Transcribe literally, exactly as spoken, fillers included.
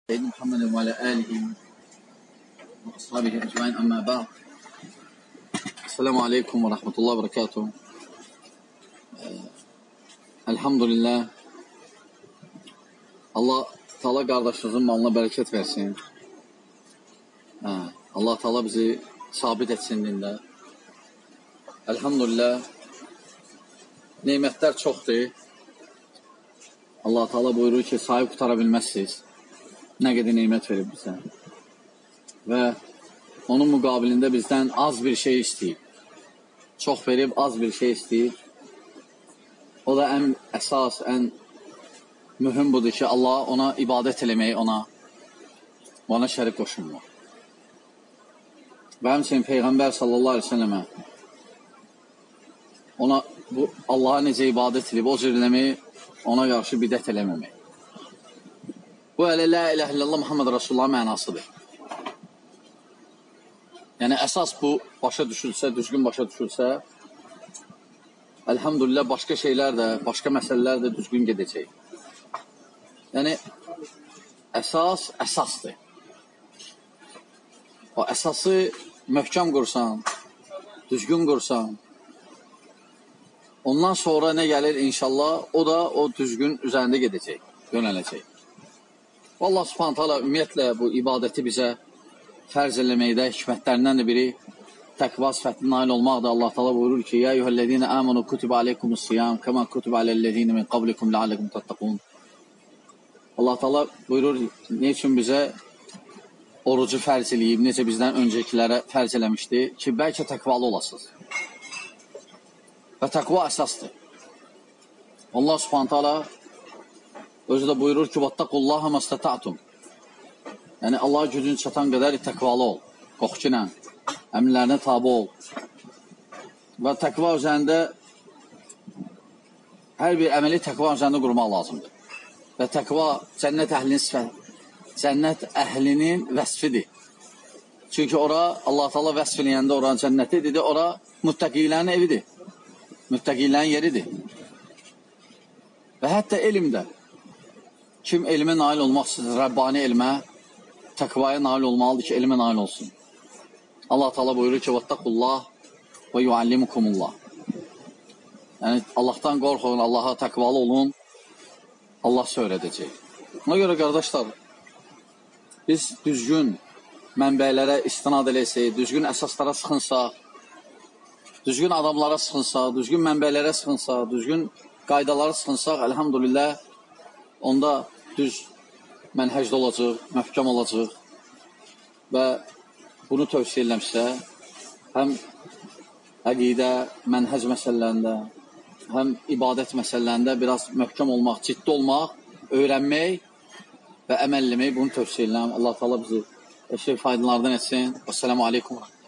سيدنا محمد وعلى آله وأصحابه أجمعين أما بعد. Esselamu Aleyküm ve Rahmetullah ve Berekatuhu. Elhamdülillah. Allah Teala kardeşimizin malına bereket versin. Allah Teala bizi sabit etsin dinde. Elhamdülillah. Nimetler çoxdur. Allah Teala buyurur ki sahip qutara bilməzsiniz. Nə qədər nimət verib bizə. Və onun müqabilində bizdən az bir şey istəyib. Çox verib, az bir şey istəyib. O da ən əsas, ən mühüm budur ki, Allah ona ibadət eləmək, ona ona şərik qoşulmaq. Və həmçinin Peyğəmbər sallallahu aleyhi ve sellemə ona bu Allaha necə ibadət edib, o cürləmək, ona qarşı bidət eləməmək. Bu elə la ilahe illallah Muhammed Rasulullah mənasıdır. Yəni əsas bu başa düşülsə, düzgün başa düşülsə, elhamdülillah başqa şeylər də, başqa məsələlər də düzgün gedəcək. Yəni əsas əsasdır. O əsası möhkəm qursan, düzgün qursan, ondan sonra nə gəlir inşallah, o da o düzgün üzərində gedəcək, yönələcək. Allah subhanahu ta'ala ümumiyyətlə bu ibadəti bizə fərz eləməkdə hikmətlərindən də biri təqva sifətinə nail olmaqdır. Allah Teala buyurur ki: "Ya eyyuhellezine amenu kutiba aleykumus-siyam kema kutiba alellezine min qablikum la'allakum tattaqun." Allah Teala buyurur, nə üçün bizə orucu fərz eləyib, necə bizdən öncəkilərə fərz eləmişdi ki, bəlkə təqvalı olasınız. Və təqva əsasdır. Allah subhanahu ta'ala özü də buyurur ki, "Vattaqullaha mastata'tum." Yəni Allah gücün çatan qədər təqvalı ol, qorxu ilə, əmrlərinə tabe ol. Və təqva üzərində hər bir əməli təqva üzərində qurmaq lazımdır. Və təqva cənnət əhlinin sifəti, cənnət əhlinin vəsfidir. Çünki ora Allah Teala vəsf eləyəndə oranın cənnəti dedi, ora müttəqilərin evidir, müttəqilərin yeridir. Və hətta elmdə kim elmə nail olmaq istəyir, Rəbbani elmə, təqvaya nail olmalıdır ki, elmə nail olsun. Allah Teala buyurur ki, "Vattaqullah və yuallimukumullah." Yəni Allahdan qorxun, Allaha təqvalı olun, Allah sizə öyrədəcək. Ona görə qardaşlar, biz düzgün mənbələrə istinad eləsək, düzgün əsaslara sıxınsaq, düzgün adamlara sıxınsaq, düzgün mənbələrə sıxınsaq, düzgün qaydalara sıxınsaq, elhamdülillah, onda düz mənhəcdə olacaq, möhkəm olacaq və bunu tövsiyə edirəm sizə, həm əqidə, mənhəc məsələlərində, həm ibadət məsələlərində biraz möhkəm olmaq, ciddi olmaq, öyrənmək və əməl eləmək, bunu tövsiyə edirəm. Allah Teala bizi eşək faydalardan etsin. Esselamu Aleyküm.